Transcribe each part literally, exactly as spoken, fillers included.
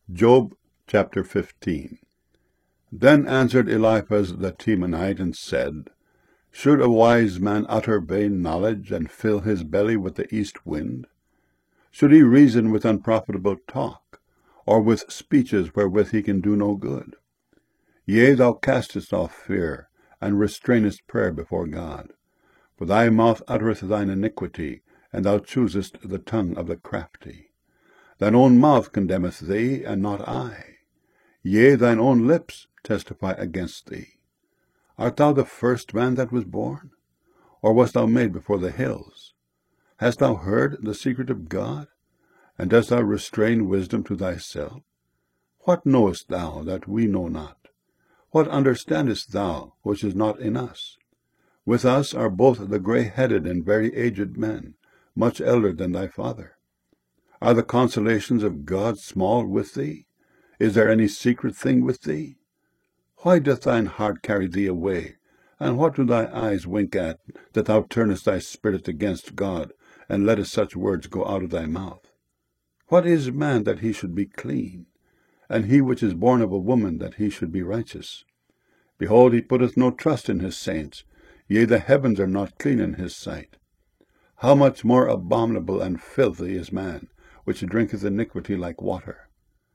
Job chapter fifteen. Then answered Eliphaz the Temanite, and said, Should a wise man utter vain knowledge, and fill his belly with the east wind? Should he reason with unprofitable talk, or with speeches wherewith he can do no good? Yea, thou castest off fear, and restrainest prayer before God. For thy mouth uttereth thine iniquity, and thou choosest the tongue of the crafty. Thine own mouth condemneth thee, and not I. Yea, thine own lips testify against thee. Art thou the first man that was born? Or wast thou made before the hills? Hast thou heard the secret of God? And dost thou restrain wisdom to thyself? What knowest thou that we know not? What understandest thou which is not in us? With us are both the grey-headed and very aged men, much elder than thy father. Are the consolations of God small with thee? Is there any secret thing with thee? Why doth thine heart carry thee away? And what do thy eyes wink at, that thou turnest thy spirit against God, and lettest such words go out of thy mouth? What is man that he should be clean? And he which is born of a woman that he should be righteous? Behold, he putteth no trust in his saints, yea, the heavens are not clean in his sight. How much more abominable and filthy is man, which drinketh iniquity like water?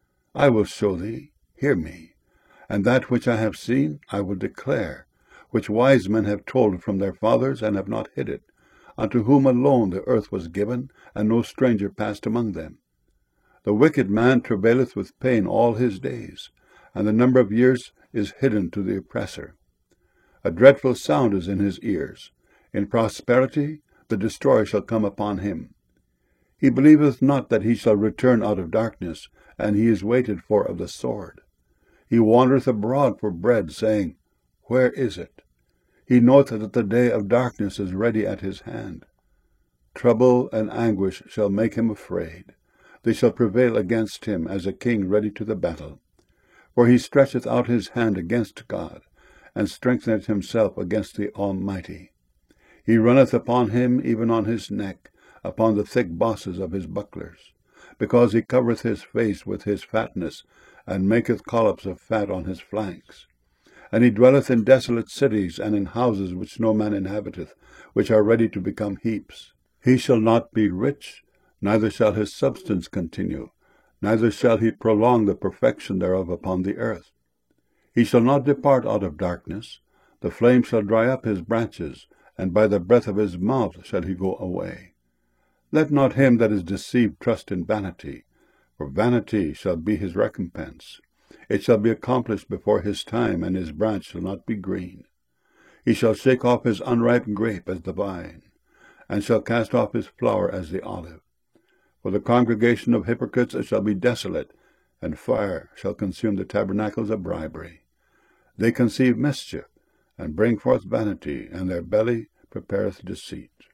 I will show thee, hear me, and that which I have seen I will declare, which wise men have told from their fathers, and have not hid it, unto whom alone the earth was given, and no stranger passed among them. The wicked man travaileth with pain all his days, and the number of years is hidden to the oppressor. A dreadful sound is in his ears. In prosperity the destroyer shall come upon him. He believeth not that he shall return out of darkness, and he is waited for of the sword. He wandereth abroad for bread, saying, Where is it? He knoweth that the day of darkness is ready at his hand. Trouble and anguish shall make him afraid. They shall prevail against him as a king ready to the battle. For he stretcheth out his hand against God, and strengtheneth himself against the Almighty. He runneth upon him, even on his neck, upon the thick bosses of his bucklers, because he covereth his face with his fatness, and maketh collops of fat on his flanks. And he dwelleth in desolate cities, and in houses which no man inhabiteth, which are ready to become heaps. He shall not be rich, neither shall his substance continue, neither shall he prolong the perfection thereof upon the earth. He shall not depart out of darkness, the flame shall dry up his branches, and by the breath of his mouth shall he go away. Let not him that is deceived trust in vanity, for vanity shall be his recompense. It shall be accomplished before his time, and his branch shall not be green. He shall shake off his unripe grape as the vine, and shall cast off his flower as the olive. For the congregation of hypocrites shall be desolate, and fire shall consume the tabernacles of bribery. They conceive mischief, and bring forth vanity, and their belly prepareth deceit.